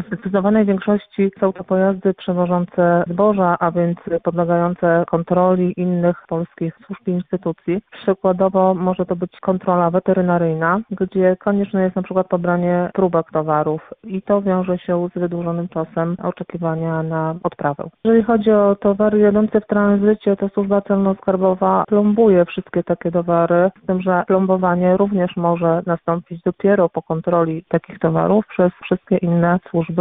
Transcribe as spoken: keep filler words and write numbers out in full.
W zdecydowanej większości są to pojazdy przewożące zboża, a więc podlegające kontroli innych polskich służb i instytucji. Przykładowo może to być kontrola weterynaryjna, gdzie konieczne jest na przykład pobranie próbek towarów i to wiąże się z wydłużonym czasem oczekiwania na odprawę. Jeżeli chodzi o towary jadące w tranzycie, to służba celno-skarbowa plombuje wszystkie takie towary, z tym, że plombowanie również może nastąpić dopiero po kontroli takich towarów przez wszystkie inne służby